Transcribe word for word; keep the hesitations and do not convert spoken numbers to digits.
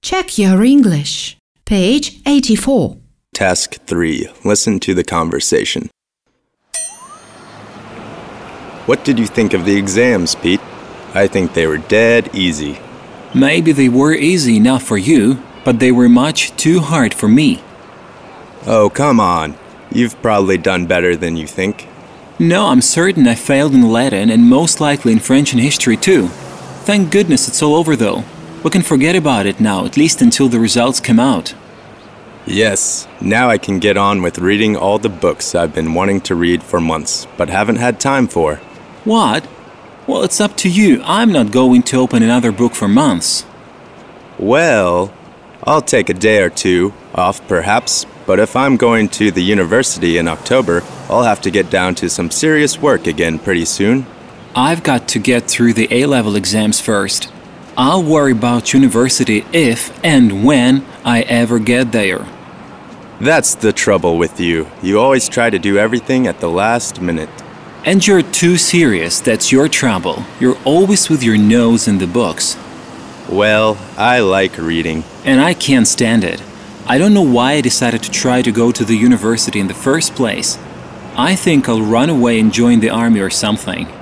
Check your English. Page eighty-four. Task three. Listen to the conversation. What did you think of the exams, Pete? I think they were dead easy. Maybe they were easy enough for you, but they were much too hard for me. Oh, come on. You've probably done better than you think. No, I'm certain I failed in Latin and most likely in French and history too. Thank goodness it's all over though. We can forget about it now, at least until the results come out. Yes, now I can get on with reading all the books I've been wanting to read for months, but haven't had time for. What? Well, it's up to you. I'm not going to open another book for months. Well, I'll take a day or two off perhaps, but if I'm going to the university in October, I'll have to get down to some serious work again pretty soon. I've got to get through the A-level exams first. I'll worry about university if and when I ever get there. That's the trouble with you. You always try to do everything at the last minute. And you're too serious, that's your trouble. You're always with your nose in the books. Well, I like reading. And I can't stand it. I don't know why I decided to try to go to the university in the first place. I think I'll run away and join the army or something.